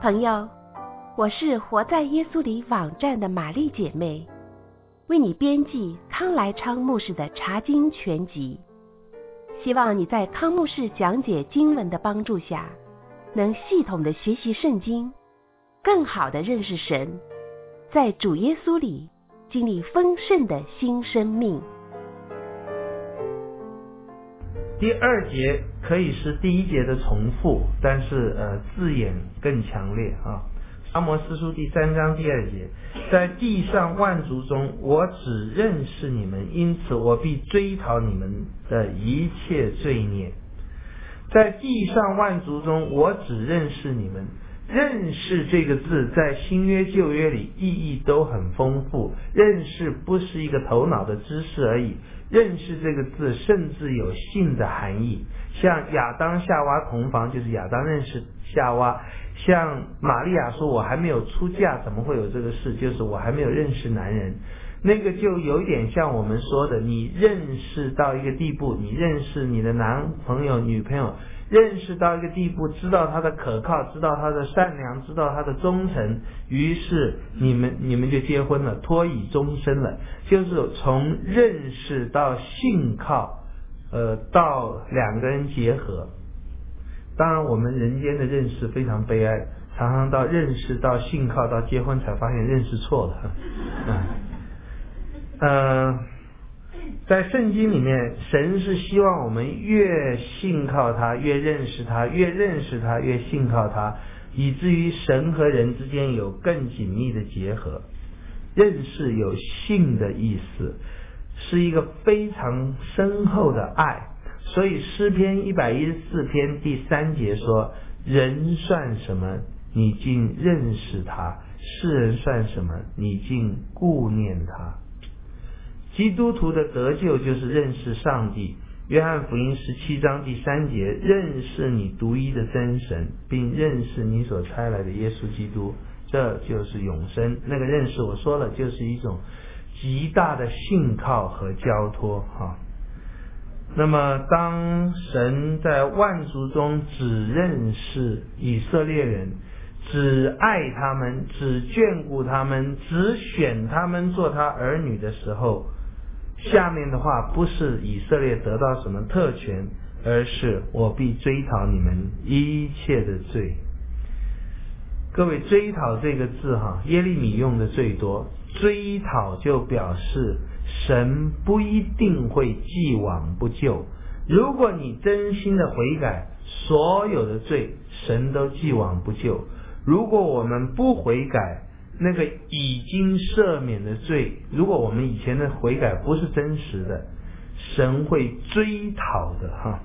朋友，我是活在耶稣里网站的玛丽姐妹，为你编辑康来昌牧师的查经全集。希望你在康牧师讲解经文的帮助下，能系统的学习圣经，更好的认识神，在主耶稣里经历丰盛的新生命。 第二节可以是第一节的重复，但是字眼更强烈啊。阿摩司书第3章第2节，在地上万族中，我只认识你们，因此我必追讨你们的一切罪孽。在地上万族中，我只认识你们。认识这个字在新约旧约里意义都很丰富，认识不是一个头脑的知识而已，认识这个字甚至有性的含义，像亚当夏娃同房，就是亚当认识夏娃，像玛利亚说我还没有出嫁，怎么会有这个事，就是我还没有认识男人。那个就有点像我们说的，你认识到一个地步，你认识你的男朋友女朋友，认识到一个地步，知道他的可靠，知道他的善良，知道他的忠诚，于是你们就结婚了，托以终身了，就是从认识到信靠到两个人结合。当然我们人间的认识非常悲哀，常常到认识到信靠到结婚才发现认识错了。在圣经里面，神是希望我们越信靠他，越认识他，越认识他，越信靠他，以至于神和人之间有更紧密的结合。认识有信的意思，是一个非常深厚的爱。所以诗篇114篇第3节说，人算什么，你竟认识他；世人算什么，你竟顾念他。基督徒的得救就是认识上帝。约翰福音17章第3节，认识你独一的真神，并认识你所差来的耶稣基督，这就是永生。那个认识我说了，就是一种极大的信靠和交托哈。那么当神在万族中只认识以色列人，只爱他们，只眷顾他们，只选他们做他儿女的时候，下面的话不是以色列得到什么特权，而是我必追讨你们一切的罪。各位，追讨这个字耶利米用的最多，追讨就表示神不一定会既往不咎。如果你真心的悔改，所有的罪神都既往不咎。如果我们不悔改，那个已经赦免的罪，如果我们以前的悔改不是真实的，神会追讨的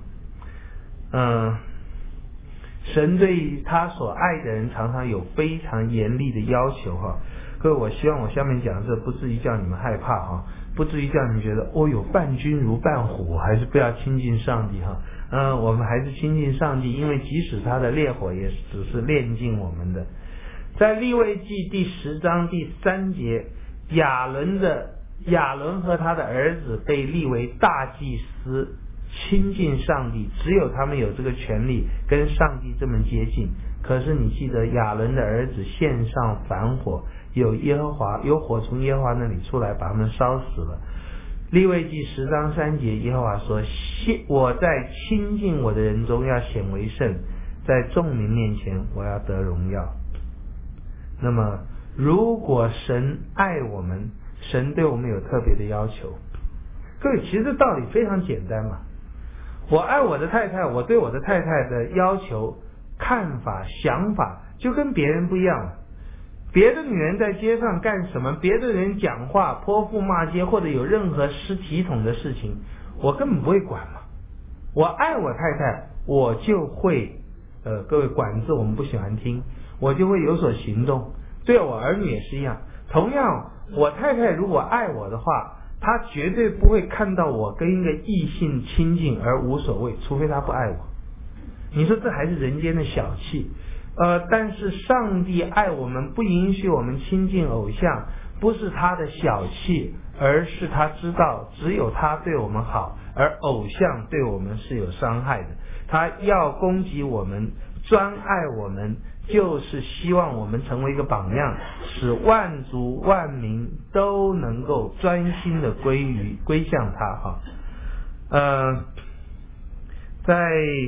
神对他所爱的人常常有非常严厉的要求各位，我希望我下面讲这不至于叫你们害怕不至于叫你们觉得伴君如伴虎，还是不要亲近上帝我们还是亲近上帝，因为即使他的烈火也只是炼净我们的。在利未记第10章第3节，亚伦和他的儿子被立为大祭司，亲近上帝，只有他们有这个权利跟上帝这么接近。可是你记得亚伦的儿子献上反火，有火从耶和华那里出来把他们烧死了。利未记10章3节，耶和华说，我在亲近我的人中要显为圣，在众民面前我要得荣耀。那么如果神爱我们，神对我们有特别的要求。各位，其实道理非常简单嘛。我爱我的太太，我对我的太太的要求、看法、想法就跟别人不一样了。别的女人在街上干什么，别的人讲话泼妇骂街，或者有任何失体统的事情，我根本不会管嘛。我爱我太太，我就会各位，管字我们不喜欢听，我就会有所行动。对我儿女也是一样。同样，我太太如果爱我的话，她绝对不会看到我跟一个异性亲近而无所谓，除非她不爱我。你说这还是人间的小气。但是上帝爱我们，不允许我们亲近偶像，不是他的小气，而是他知道只有他对我们好，而偶像对我们是有伤害的。他要攻击我们， 专爱我们，就是希望我们成为一个榜样，使万族万民都能够专心的归向他哈。在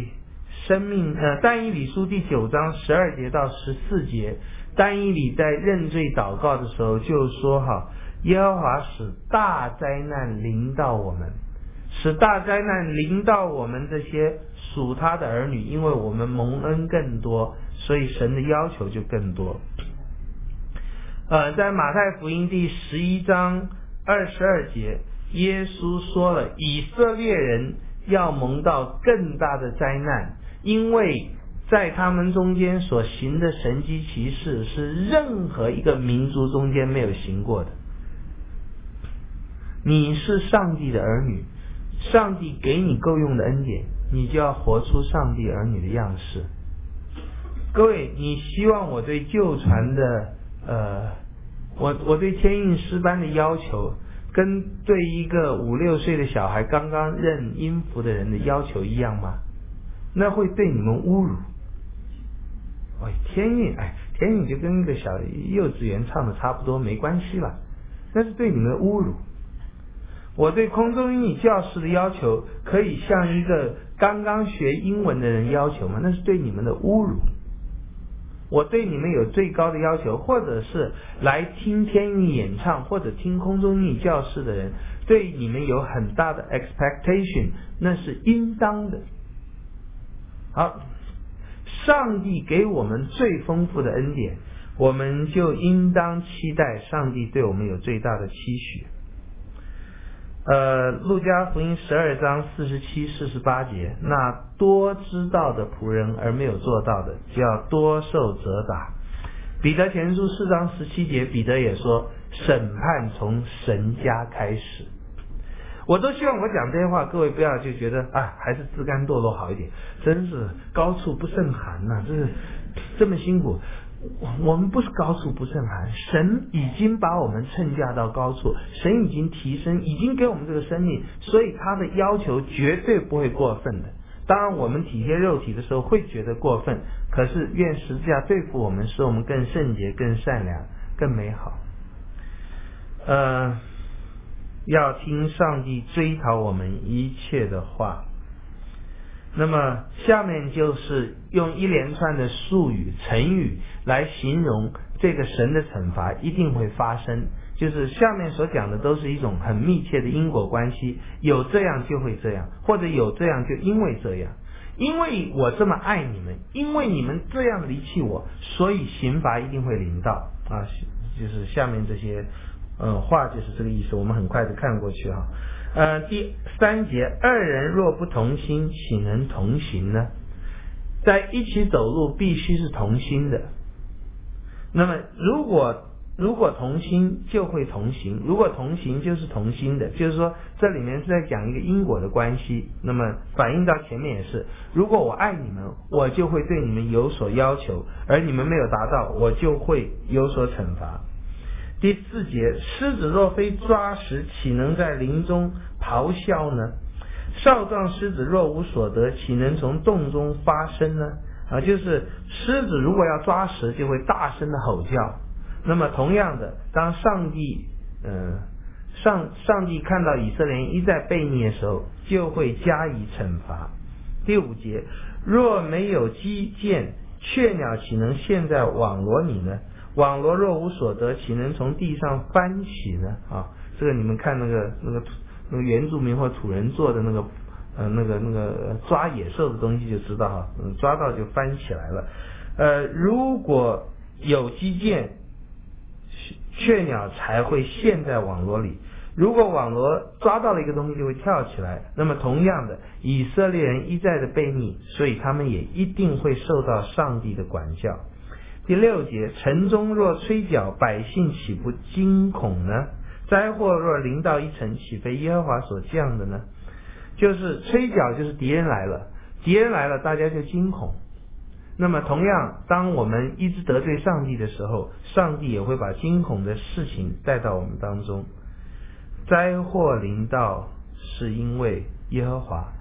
但以理书第9章12节到14节，但以理在认罪祷告的时候就说哈，耶和华使大灾难临到我们，使大灾难临到我们这些属他的儿女，因为我们蒙恩更多，所以神的要求就更多。在马太福音第11章22节，耶稣说了，以色列人要蒙到更大的灾难，因为在他们中间所行的神迹奇事是任何一个民族中间没有行过的。你是上帝的儿女，上帝给你够用的恩典，你就要活出上帝儿女的样式。各位，你希望我对旧传的我对天韵诗班的要求跟对一个5、6岁的小孩刚刚认音符的人的要求一样吗？那会对你们侮辱。天韵就跟一个小幼稚园唱的差不多，没关系了，那是对你们的侮辱。我对空中英语教师的要求可以像一个刚刚学英文的人要求吗？那是对你们的侮辱。我对你们有最高的要求，或者是来听天韵演唱或者听空中英语教室的人对你们有很大的 expectation， 那是应当的。好，上帝给我们最丰富的恩典，我们就应当期待上帝对我们有最大的期许。路加福音12章47、48节，那多知道的仆人而没有做到的，就要多受责打。彼得前书4章17节，彼得也说，审判从神家开始。我都希望我讲这些话，各位不要就觉得还是自甘堕落好一点，真是高处不胜寒呐，这是这么辛苦。我们不是高处不胜寒，神已经把我们称价到高处，神已经提升，已经给我们这个生命，所以他的要求绝对不会过分的。当然我们体贴肉体的时候会觉得过分，可是愿十字架对付我们，使我们更圣洁、更善良、更美好。要听上帝追讨我们一切的话。那么下面就是用一连串的术语、成语来形容这个神的惩罚一定会发生，就是下面所讲的都是一种很密切的因果关系，有这样就会这样，或者有这样就因为这样，因为我这么爱你们，因为你们这样离弃我，所以刑罚一定会临到就是下面这些话就是这个意思，我们很快的看过去第3节，二人若不同心，岂能同行呢？在一起走路必须是同心的。那么如果同心就会同行，如果同行就是同心的，就是说这里面是在讲一个因果的关系。那么反映到前面也是，如果我爱你们，我就会对你们有所要求，而你们没有达到，我就会有所惩罚。第4节，狮子若非抓食，岂能在林中咆哮呢？少壮狮子若无所得，岂能从洞中发声呢？就是狮子如果要抓食，就会大声的吼叫。那么同样的，当上帝看到以色列人一再悖逆的时候，就会加以惩罚。第5节，若没有机见，雀鸟岂能陷在网罗里呢？网罗若无所得，岂能从地上翻起呢？这个你们看那个原住民或土人做的那个抓野兽的东西就知道抓到就翻起来了。如果有机见，雀鸟才会陷在网罗里。如果网罗抓到了一个东西就会跳起来，那么同样的，以色列人一再的悖逆，所以他们也一定会受到上帝的管教。第6节，城中若吹角，百姓岂不惊恐呢？灾祸若临到一城，岂非耶和华所降的呢？就是吹角，就是敌人来了，大家就惊恐。那么同样，当我们一直得罪上帝的时候，上帝也会把惊恐的事情带到我们当中。灾祸临到是因为耶和华，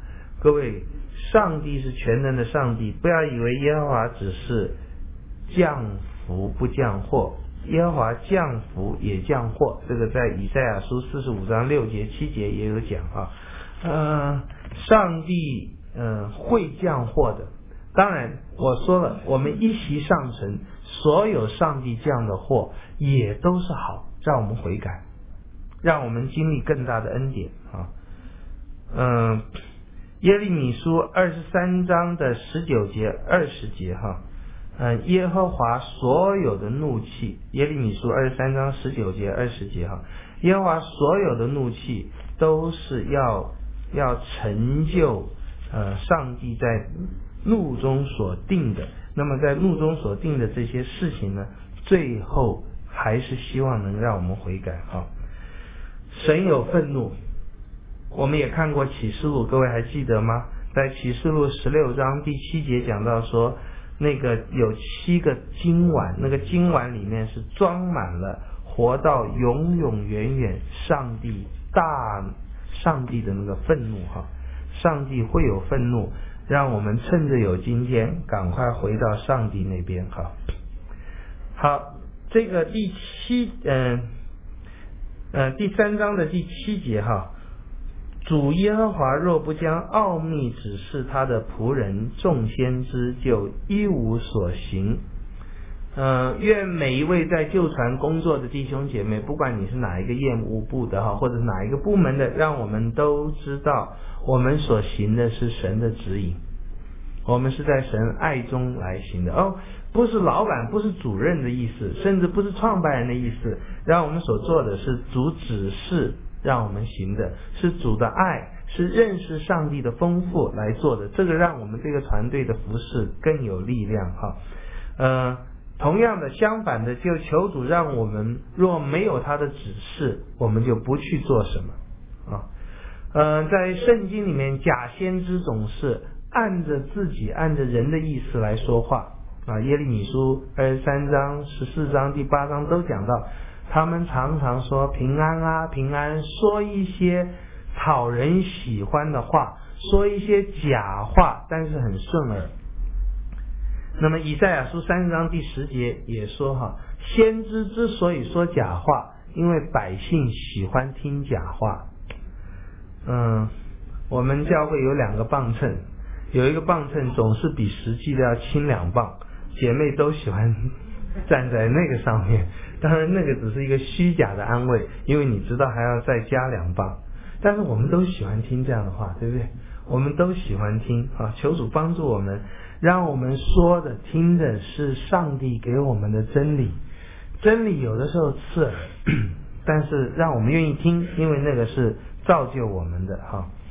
各位，上帝是全能的上帝，不要以为耶和华只是降福不降祸，耶和华降福也降祸，这个在以赛亚书45章6节7节也有讲啊。上帝会降祸的。当然我说了，我们一息上神，所有上帝降的祸也都是好，让我们悔改，让我们经历更大的恩典啊。耶利米书23章的19节20节耶和华所有的怒气，耶利米书23章19节20节耶和华所有的怒气都是要成就上帝在怒中所定的。那么在怒中所定的这些事情呢，最后还是希望能让我们悔改神有愤怒，我们也看过启示录，各位还记得吗？在启示录16章第7节讲到说，那个有7个金碗，那个金碗里面是装满了活到永永远远上帝的那个愤怒上帝会有愤怒，让我们趁着有今天赶快回到上帝那边好，这个第3章的第7节主耶和华若不将奥秘指示他的仆人众先知，就一无所行。愿每一位在救传工作的弟兄姐妹，不管你是哪一个业务部的或者哪一个部门的，让我们都知道我们所行的是神的指引，我们是在神爱中来行的不是老板，不是主任的意思，甚至不是创办人的意思，让我们所做的是主指示让我们行的，是主的爱，是认识上帝的丰富来做的，这个让我们这个团队的服事更有力量同样的，相反的，就求主让我们若没有他的指示，我们就不去做什么在圣经里面，假先知总是按着人的意思来说话耶利米书23章14章第8章都讲到，他们常常说平安啊平安，说一些讨人喜欢的话，说一些假话，但是很顺耳。那么以赛亚书30章第10节也说先知之所以说假话，因为百姓喜欢听假话。我们教会有2个磅秤，有一个磅秤总是比实际的要轻2磅，姐妹都喜欢站在那个上面，当然那个只是一个虚假的安慰，因为你知道还要再加2磅，但是我们都喜欢听这样的话，对不对？我们都喜欢听求主帮助我们，让我们说的听的是上帝给我们的真理，真理有的时候刺耳，但是让我们愿意听，因为那个是造就我们的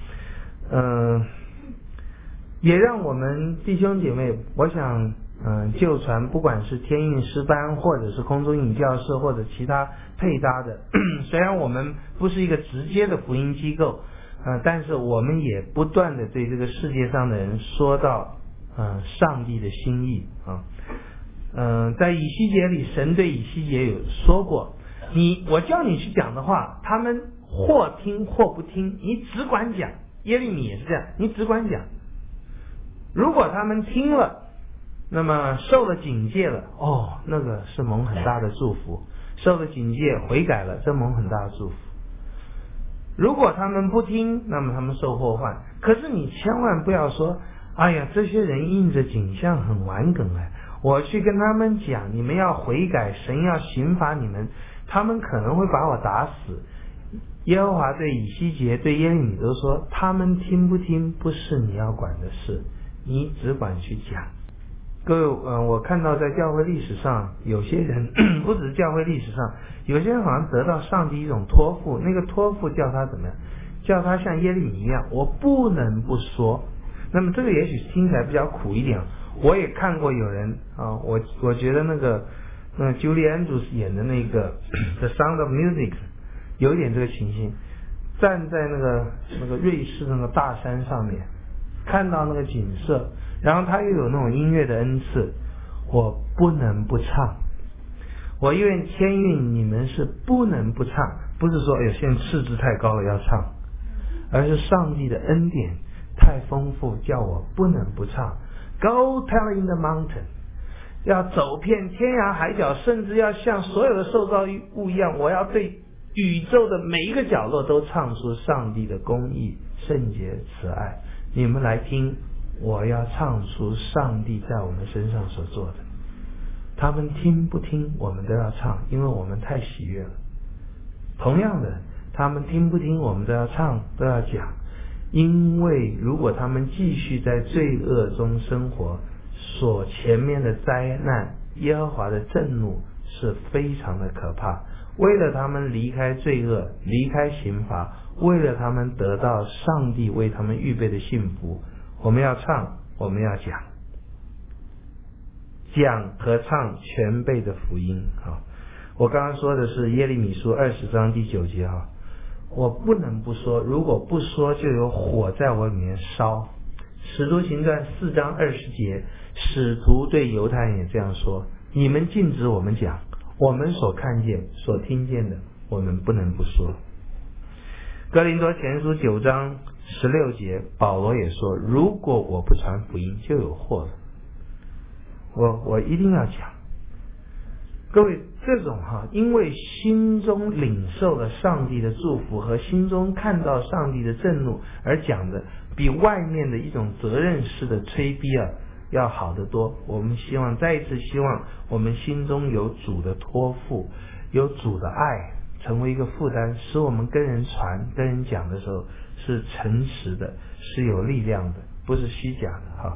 也让我们弟兄姐妹，我想救传不管是天韵诗班或者是空中引教社或者其他配搭的虽然我们不是一个直接的福音机构但是我们也不断的对这个世界上的人说到上帝的心意在以西结里，神对以西结有说过，我叫你去讲的话，他们或听或不听，你只管讲。耶利米也是这样，你只管讲，如果他们听了，那么受了警戒了，那个是蒙很大的祝福，受了警戒悔改了，这蒙很大的祝福。如果他们不听，那么他们受祸患。可是你千万不要说，哎呀，这些人印着景象很顽梗我去跟他们讲，你们要悔改，神要刑罚你们，他们可能会把我打死。耶和华对以西结对耶利米都说，他们听不听不是你要管的事，你只管去讲。各位我看到在教会历史上有些人不只是教会历史上，有些人好像得到上帝一种托付，那个托付叫他怎么样，叫他像耶利米一样，我不能不说。那么这个也许听起来比较苦一点，我也看过有人我觉得那个Julie Andrews 演的那个The Sound of Music 有一点这个情形，站在那个瑞士那个大山上面，看到那个景色，然后他又有那种音乐的恩赐，我不能不唱。我因为天韵你们是不能不唱，不是说现在赤字太高了要唱，而是上帝的恩典太丰富，叫我不能不唱。Go tell in the mountain， 要走遍天涯海角，甚至要像所有的受造物一样，我要对宇宙的每一个角落都唱出上帝的公义、圣洁、慈爱。你们来听，我要唱出上帝在我们身上所做的。他们听不听，我们都要唱，因为我们太喜悦了。同样的，他们听不听，我们都要唱，都要讲，因为如果他们继续在罪恶中生活，所前面的灾难，耶和华的震怒是非常的可怕。为了他们离开罪恶，离开刑罚，为了他们得到上帝为他们预备的幸福，我们要唱，我们要讲。讲和唱全备的福音。我刚刚说的是耶利米书20章第9节。我不能不说，如果不说就有火在我里面烧。使徒行传4章20节，使徒对犹太人也这样说，你们禁止我们讲，我们所看见所听见的，我们不能不说。哥林多前书9章16节，保罗也说，如果我不传福音，就有祸了。我一定要讲。各位，这种因为心中领受了上帝的祝福和心中看到上帝的震怒而讲的，比外面的一种责任式的催逼要好得多。我们再一次希望我们心中有主的托付，有主的爱，成为一个负担，使我们跟人传跟人讲的时候是诚实的，是有力量的，不是虚假的。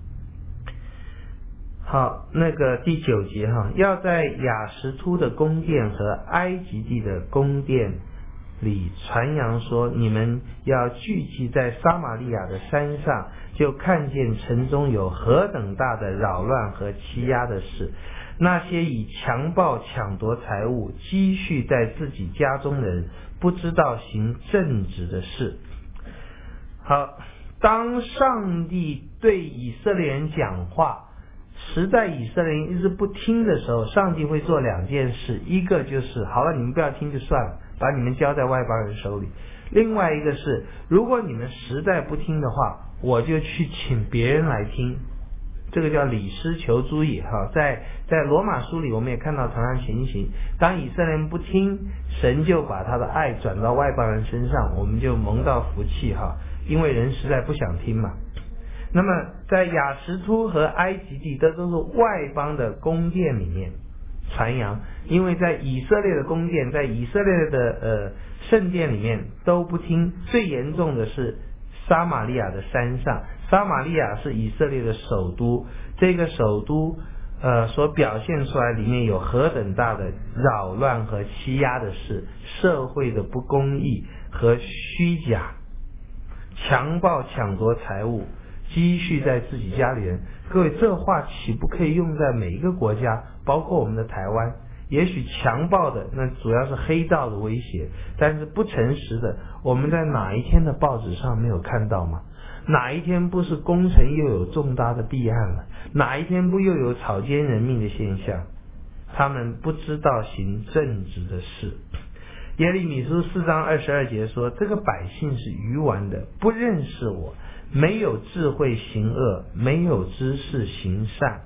好，那个第9节要在亚实突的宫殿和埃及地的宫殿里传扬说，你们要聚集在撒玛利亚的山上，就看见城中有何等大的扰乱和欺压的事，那些以强暴抢夺财物积蓄在自己家中的人，不知道行正直的事。好，当上帝对以色列人讲话，实在以色列人一直不听的时候，上帝会做2件事，一个就是好了，你们不要听就算了，把你们交在外邦人手里。另外一个是，如果你们实在不听的话，我就去请别人来听。这个叫理师求诸也。在罗马书里我们也看到同样情形，当以色列人不听，神就把他的爱转到外邦人身上，我们就蒙到福气，因为人实在不想听嘛。那么在亚实突和埃及地，这都是外邦的宫殿里面传扬，因为在以色列的宫殿，在以色列的圣殿里面都不听。最严重的是撒玛利亚的山上，撒玛利亚是以色列的首都，这个首都所表现出来里面有何等大的扰乱和欺压的事，社会的不公义和虚假，强暴抢夺财物，积蓄在自己家里人。各位，这话岂不可以用在每一个国家，包括我们的台湾？也许强暴的那主要是黑道的威胁，但是不诚实的，我们在哪一天的报纸上没有看到吗？哪一天不是工程又有重大的弊案了？哪一天不又有草菅人命的现象？他们不知道行正直的事。耶利米书4章22节说，这个百姓是愚顽的，不认识我，没有智慧行恶，没有知识行善。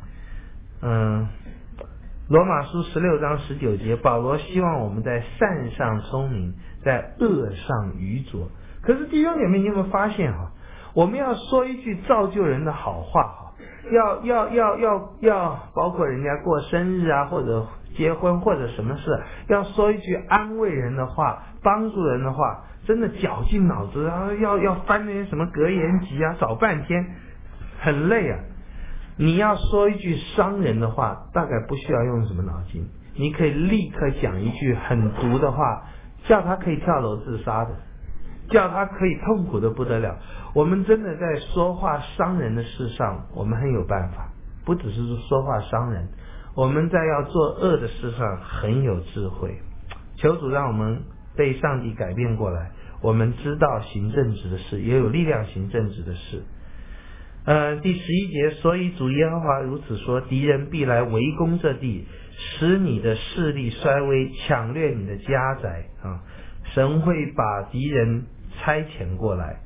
罗马书16章19节，保罗希望我们在善上聪明，在恶上愚拙。可是弟兄姐妹，你有没有发现我们要说一句造就人的好话要包括人家过生日或者结婚或者什么事，要说一句安慰人的话，帮助人的话，真的绞尽脑汁要翻那些什么格言集找半天，很累啊。你要说一句伤人的话，大概不需要用什么脑筋，你可以立刻讲一句很毒的话，叫他可以跳楼自杀的，叫他可以痛苦的不得了。我们真的在说话伤人的事上，我们很有办法，不只是说话伤人，我们在要做恶的事上很有智慧。求主让我们被上帝改变过来，我们知道行正直的事，也有力量行正直的事。第11节，所以主耶和华如此说，敌人必来围攻这地，使你的势力衰微，抢掠你的家宅神会把敌人差遣过来，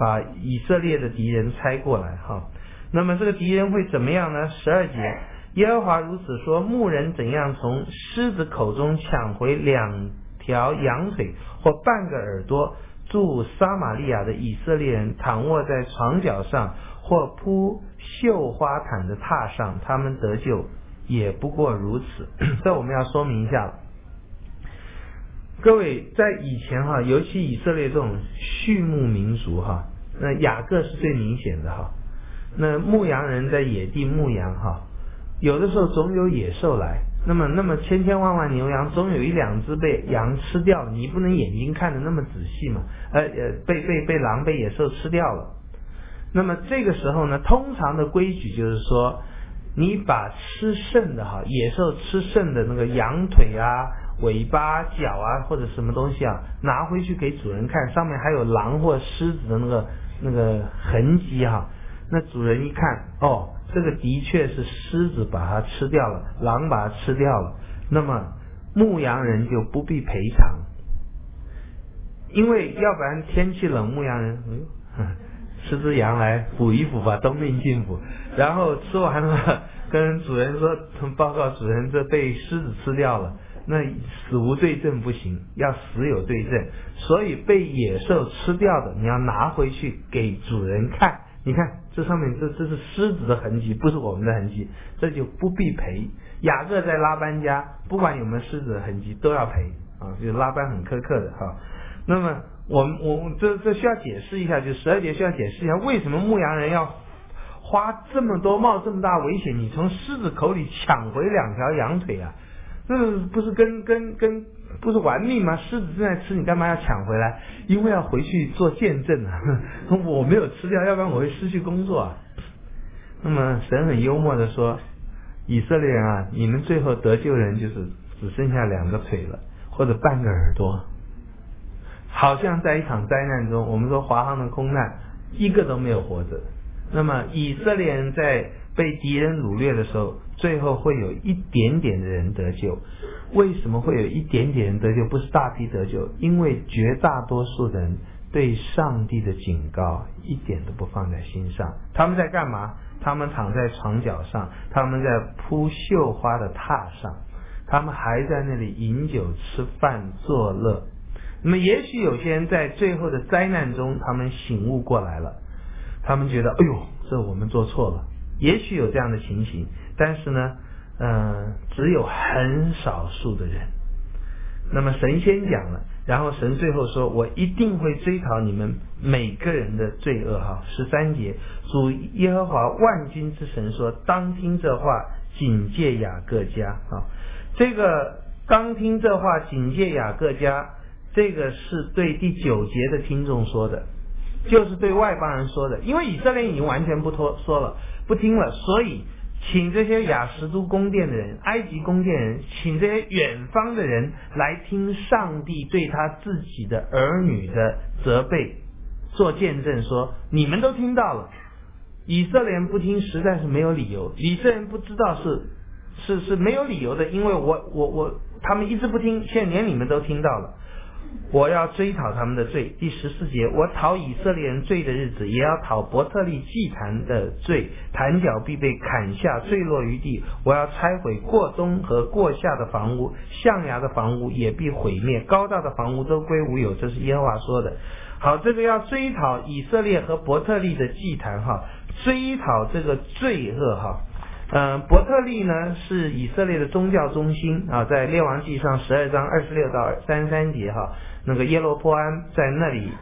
把以色列的敌人拆过来哈。那么这个敌人会怎么样呢？12节，耶和华如此说，牧人怎样从狮子口中抢回2条羊腿或半个耳朵，住撒玛利亚的以色列人躺卧在床脚上或铺绣花毯的榻上，他们得救也不过如此。这我们要说明一下了，各位，在以前哈，尤其以色列这种畜牧民族哈，那雅各是最明显的哈。那牧羊人在野地牧羊哈，有的时候总有野兽来，那么千千万万牛羊总有1、2只被羊吃掉了，你不能眼睛看得那么仔细嘛，被狼被野兽吃掉了。那么这个时候呢，通常的规矩就是说，你把吃剩的哈，野兽吃剩的那个羊腿啊、尾巴、脚啊或者什么东西啊，拿回去给主人看，上面还有狼或狮子的那个痕迹哈。那主人一看，哦，这个的确是狮子把它吃掉了，狼把它吃掉了，那么牧羊人就不必赔偿，因为要不然天气冷，牧羊人吃只羊来补一补吧，冬命进补，然后吃完了跟主人说，报告主人这被狮子吃掉了，那死无对证不行，要死有对证，所以被野兽吃掉的你要拿回去给主人看，你看这上面这是狮子的痕迹，不是我们的痕迹，这就不必赔。雅各在拉班家，不管有没有狮子的痕迹都要赔啊，就是拉班很苛刻的哈。那么我这需要解释一下，就12节需要解释一下，为什么牧羊人要花这么多冒这么大危险，你从狮子口里抢回2条羊腿啊？这不是跟不是玩命吗？狮子正在吃，你干嘛要抢回来？因为要回去做见证啊！我没有吃掉，要不然我会失去工作啊。那么神很幽默的说，以色列人啊，你们最后得救人就是只剩下2个腿了，或者半个耳朵。好像在一场灾难中，我们说华航的空难，一个都没有活着。那么以色列人在被敌人掳掠的时候，最后会有一点点的人得救。为什么会有一点点人得救，不是大批得救？因为绝大多数人对上帝的警告一点都不放在心上。他们在干嘛？他们躺在床脚上，他们在铺绣花的榻上，他们还在那里饮酒吃饭作乐。那么也许有些人在最后的灾难中，他们醒悟过来了，他们觉得哎呦，这我们做错了，也许有这样的情形，但是呢只有很少数的人。那么神先讲了，然后神最后说，我一定会追讨你们每个人的罪恶哈。13节，主耶和华万军之神说，当听这话，警戒雅各家啊。这个当听这话，警戒雅各家，这个是对第9节的听众说的，就是对外邦人说的，因为以色列已经完全不说了，不听了，所以请这些亚实都宫殿的人、埃及宫殿人，请这些远方的人来听上帝对他自己的儿女的责备，做见证说，你们都听到了，以色列人不听实在是没有理由，以色列人不知道是没有理由的，因为他们一直不听，现在连你们都听到了。我要追讨他们的罪。第14节，我讨以色列人罪的日子，也要讨伯特利祭坛的罪，坛角必被砍下，坠落于地。我要拆毁过东和过夏的房屋，象牙的房屋也必毁灭，高大的房屋都归无有。这是耶和华说的。好，这个要追讨以色列和伯特利的祭坛哈，追讨这个罪恶哈。伯特利呢是以色列的宗教中心啊，在列王记上12章26到33节哈，那个耶罗波安在那里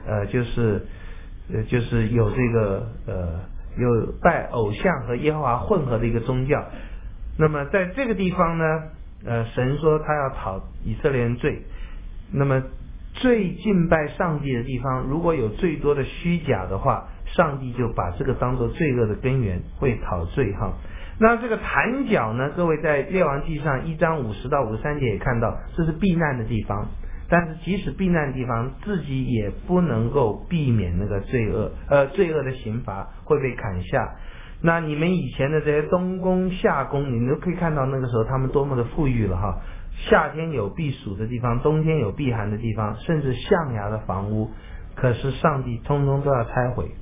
就是有这个有拜偶像和耶和华混合的一个宗教。那么在这个地方呢，神说他要讨以色列人罪。那么最敬拜上帝的地方，如果有最多的虚假的话，上帝就把这个当作罪恶的根源，会讨罪哈。那这个坛角呢，各位在列王记上1章50到53节也看到，这是避难的地方，但是即使避难的地方，自己也不能够避免那个罪恶的刑罚会被砍下。那你们以前的这些东宫夏宫，你们都可以看到那个时候他们多么的富裕了哈，夏天有避暑的地方，冬天有避寒的地方，甚至象牙的房屋， 可是上帝通通都要拆毁。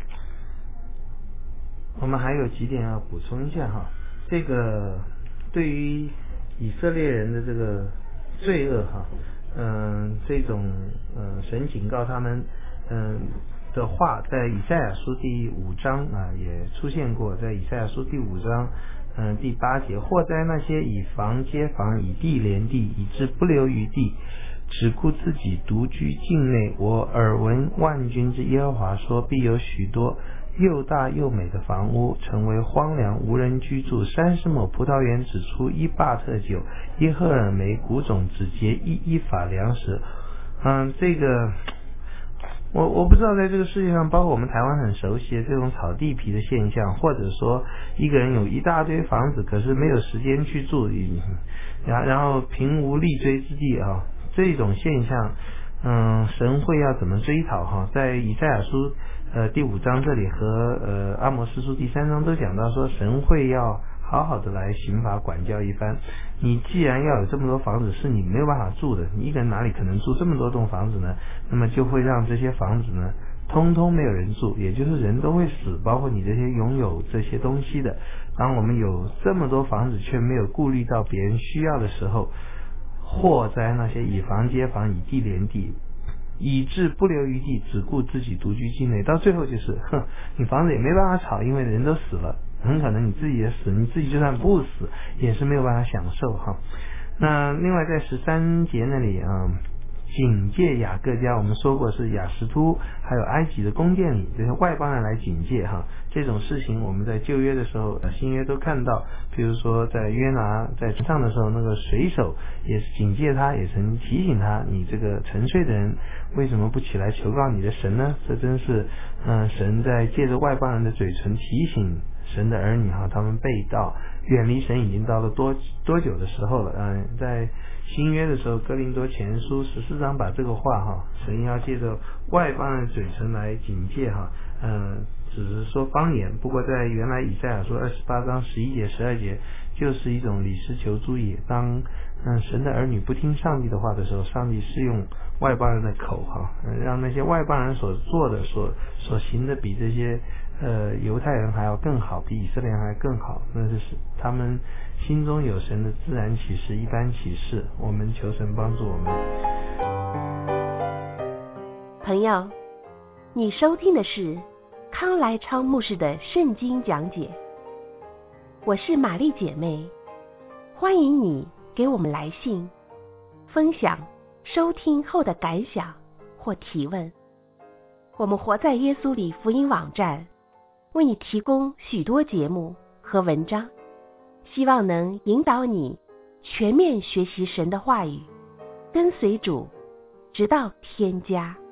我们还有几点要补充一下哈，这个对于以色列人的这个罪恶哈，这种神警告他们的话，在以赛亚书第5章也出现过，在以赛亚书第5章第8节，祸哉那些以房接房，以地连地，以致不留余地，只顾自己独居境内。我耳闻万军之耶和华说，必有许多又大又美的房屋成为荒凉，无人居住。30亩葡萄园只出1巴特酒，1赫尔梅谷种只结1法粮食。这个我不知道在这个世界上，包括我们台湾很熟悉的这种炒地皮的现象，或者说一个人有一大堆房子，可是没有时间去住，然后贫无立锥之地啊，这种现象，神会要怎么追讨哈？在以赛亚书第5章这里和阿摩司书第3章都讲到说，神会要好好的来刑罚管教一番。你既然要有这么多房子是你没有办法住的，你一个人哪里可能住这么多栋房子呢？那么就会让这些房子呢通通没有人住，也就是人都会死，包括你这些拥有这些东西的。当我们有这么多房子却没有顾虑到别人需要的时候，祸哉那些以房接房，以地连地，以致不留余地，只顾自己独居境内。到最后就是你房子也没办法炒，因为人都死了，很可能你自己也死，你自己就算不死也是没有办法享受哈。那另外在13节那里警戒雅各家，我们说过是亚实突还有埃及的宫殿里这些外邦人来警戒哈，这种事情我们在旧约的时候新约都看到，比如说在约拿在船上的时候，那个水手也是警戒他，也曾提醒他，你这个沉睡的人为什么不起来求告你的神呢？这真是神在借着外邦人的嘴唇提醒神的儿女哈，他们背道远离神已经到了多久的时候了。在新约的时候，哥林多前书14章把这个话哈，神要借着外邦人的嘴唇来警戒哈，只是说方言，不过在原来以赛亚书28章11节12节就是一种理实求诸也。当神的儿女不听上帝的话的时候，上帝是用外邦人的口哈，让那些外邦人所做的所行的比这些犹太人还要更好，比以色列人还更好，那就是他们心中有神的自然启示，一般启示。我们求神帮助我们。 朋友，你收听的是康来昌牧师的圣经讲解，我是玛丽姐妹，欢迎你给我们来信分享收听后的感想或提问。我们活在耶稣里福音网站为你提供许多节目和文章，希望能引导你全面学习神的话语，跟随主直到天家。